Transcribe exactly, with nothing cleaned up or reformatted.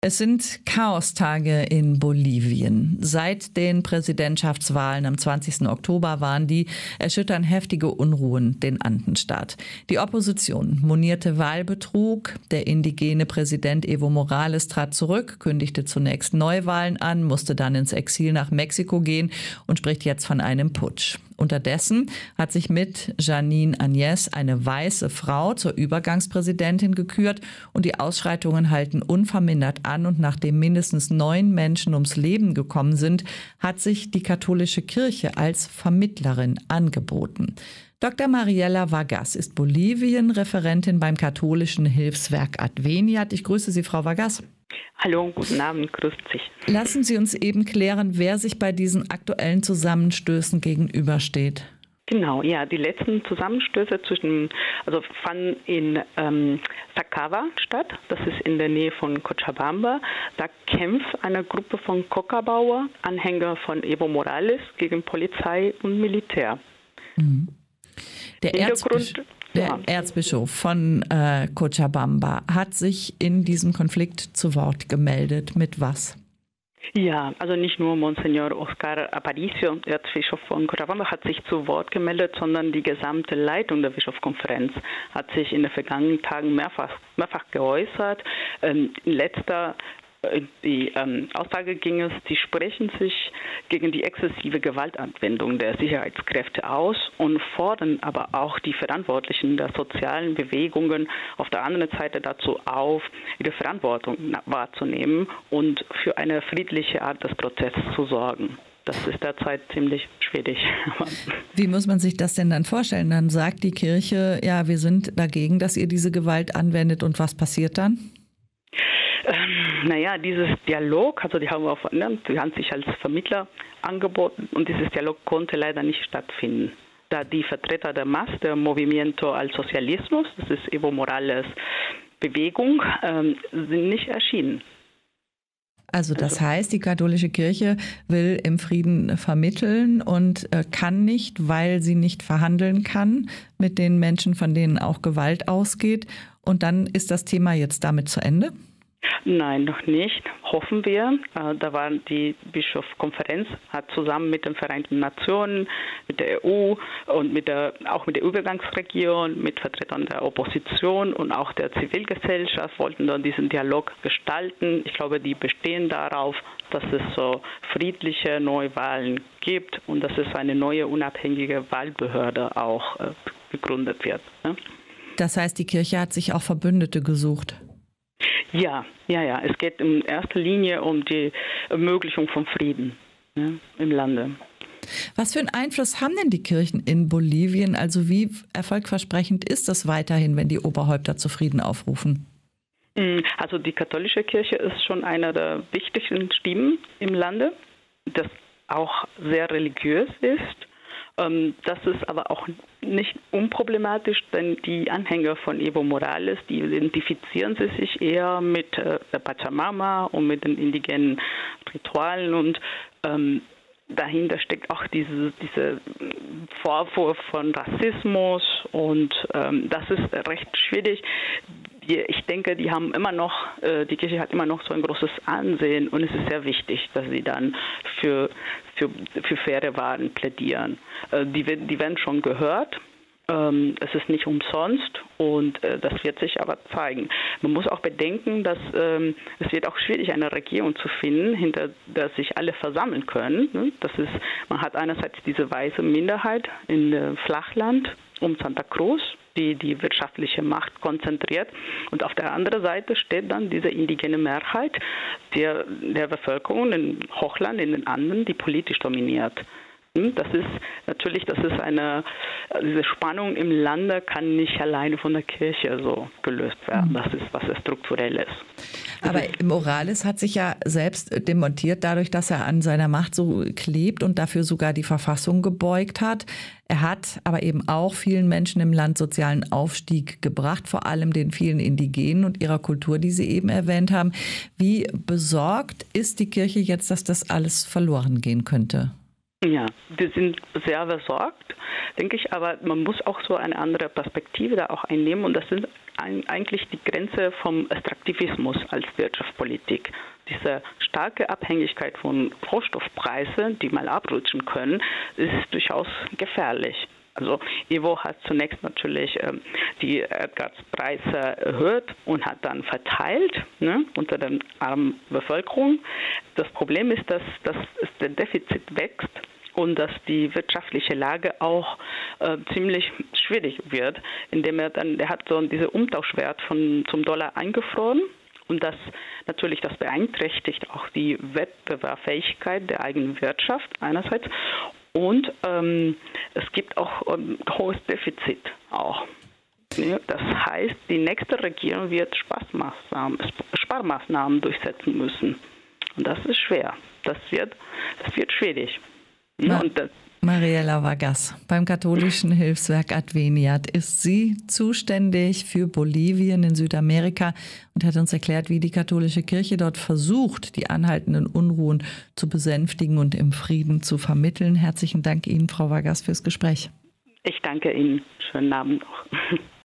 Es sind Chaostage in Bolivien. Seit den Präsidentschaftswahlen am zwanzigsten Oktober waren die, erschüttern heftige Unruhen den Andenstaat. Die Opposition monierte Wahlbetrug. Der indigene Präsident Evo Morales trat zurück, kündigte zunächst Neuwahlen an, musste dann ins Exil nach Mexiko gehen und spricht jetzt von einem Putsch. Unterdessen hat sich mit Jeanine Áñez eine weiße Frau zur Übergangspräsidentin gekürt und die Ausschreitungen halten unvermindert an. Und nachdem mindestens neun Menschen ums Leben gekommen sind, hat sich die katholische Kirche als Vermittlerin angeboten. Doktor Mariela Vargas ist Bolivien-Referentin beim katholischen Hilfswerk Adveniat. Ich grüße Sie, Frau Vargas. Hallo, guten Abend, grüßt sich. Lassen Sie uns eben klären, wer sich bei diesen aktuellen Zusammenstößen gegenübersteht. Genau, ja, die letzten Zusammenstöße zwischen, also fanden in ähm, Sacaba statt, das ist in der Nähe von Cochabamba. Da kämpft eine Gruppe von Coca-Bauer, Anhänger von Evo Morales, gegen Polizei und Militär. Mhm. Der Erzbisch- Der ja. Erzbischof von äh, Cochabamba hat sich in diesem Konflikt zu Wort gemeldet. Mit was? Ja, also nicht nur Monsignor Oscar Aparicio, Erzbischof von Cochabamba, hat sich zu Wort gemeldet, sondern die gesamte Leitung der Bischofskonferenz hat sich in den vergangenen Tagen mehrfach, mehrfach geäußert. Ähm, in letzter Die ähm, Aussage ging es, sie sprechen sich gegen die exzessive Gewaltanwendung der Sicherheitskräfte aus und fordern aber auch die Verantwortlichen der sozialen Bewegungen auf der anderen Seite dazu auf, ihre Verantwortung wahrzunehmen und für eine friedliche Art des Prozesses zu sorgen. Das ist derzeit ziemlich schwierig. Wie muss man sich das denn dann vorstellen? Dann sagt die Kirche, ja, wir sind dagegen, dass ihr diese Gewalt anwendet, und was passiert dann? Ähm, naja, dieses Dialog, also die haben, auf, ne, die haben sich als Vermittler angeboten und dieses Dialog konnte leider nicht stattfinden, da die Vertreter der M A S, der Movimiento al Socialismus, das ist Evo Morales Bewegung, ähm, sind nicht erschienen. Also das heißt, die katholische Kirche will im Frieden vermitteln und äh, kann nicht, weil sie nicht verhandeln kann mit den Menschen, von denen auch Gewalt ausgeht. Und dann ist das Thema jetzt damit zu Ende? Nein, noch nicht. Hoffen wir. Da war die Bischofskonferenz, hat zusammen mit den Vereinten Nationen, mit der E U und mit der, auch mit der Übergangsregion, mit Vertretern der Opposition und auch der Zivilgesellschaft, wollten dann diesen Dialog gestalten. Ich glaube, die bestehen darauf, dass es so friedliche Neuwahlen gibt und dass es eine neue unabhängige Wahlbehörde auch äh, gegründet wird. Ne? Das heißt, die Kirche hat sich auch Verbündete gesucht? Ja, ja, ja. Es geht in erster Linie um die Ermöglichung von Frieden, ne, im Lande. Was für einen Einfluss haben denn die Kirchen in Bolivien? Also wie erfolgversprechend ist das weiterhin, wenn die Oberhäupter zu Frieden aufrufen? Also die katholische Kirche ist schon einer der wichtigsten Stimmen im Lande, das auch sehr religiös ist. Das ist aber auch nicht unproblematisch, denn die Anhänger von Evo Morales, die identifizieren sie sich eher mit der Pachamama und mit den indigenen Ritualen und ähm, dahinter steckt auch diese, diese Vorwurf von Rassismus und ähm, das ist recht schwierig. Ich denke, die haben immer noch, die Kirche hat immer noch so ein großes Ansehen und es ist sehr wichtig, dass sie dann für, für, für faire Wahlen plädieren. Die, die werden schon gehört. Es ist nicht umsonst und das wird sich aber zeigen. Man muss auch bedenken, dass es wird auch schwierig, eine Regierung zu finden, hinter der sich alle versammeln können. Das ist, man hat einerseits diese weiße Minderheit in Flachland um Santa Cruz, die die wirtschaftliche Macht konzentriert. Und auf der anderen Seite steht dann diese indigene Mehrheit der, der Bevölkerung in Hochland, in den Anden, die politisch dominiert. Das ist natürlich, das ist eine, diese Spannung im Lande kann nicht alleine von der Kirche so gelöst werden. Das ist was Strukturelles. Aber Morales hat sich ja selbst demontiert dadurch, dass er an seiner Macht so klebt und dafür sogar die Verfassung gebeugt hat. Er hat aber eben auch vielen Menschen im Land sozialen Aufstieg gebracht, vor allem den vielen Indigenen und ihrer Kultur, die Sie eben erwähnt haben. Wie besorgt ist die Kirche jetzt, dass das alles verloren gehen könnte? Ja, wir sind sehr besorgt, denke ich, aber man muss auch so eine andere Perspektive da auch einnehmen und das sind ein, eigentlich die Grenze vom Extraktivismus als Wirtschaftspolitik. Diese starke Abhängigkeit von Rohstoffpreisen, die mal abrutschen können, ist durchaus gefährlich. Also Evo hat zunächst natürlich ähm, die Erdgaspreise erhöht und hat dann verteilt, ne, unter der armen Bevölkerung. Das Problem ist, dass, dass der Defizit wächst und dass die wirtschaftliche Lage auch äh, ziemlich schwierig wird, indem er dann, der hat so diesen Umtauschwert von, zum Dollar eingefroren. Und das natürlich, das beeinträchtigt auch die Wettbewerbsfähigkeit der eigenen Wirtschaft einerseits. Und ähm, es gibt auch ein ähm, hohes Defizit auch. Das heißt, die nächste Regierung wird Sparmaßnahmen, Sparmaßnahmen durchsetzen müssen. Und das ist schwer. Das wird, das wird schwierig. Ma- Und das, Mariela Vargas, beim katholischen Hilfswerk Adveniat ist sie zuständig für Bolivien in Südamerika und hat uns erklärt, wie die katholische Kirche dort versucht, die anhaltenden Unruhen zu besänftigen und im Frieden zu vermitteln. Herzlichen Dank Ihnen, Frau Vargas, fürs Gespräch. ich danke Ihnen. Schönen Abend noch.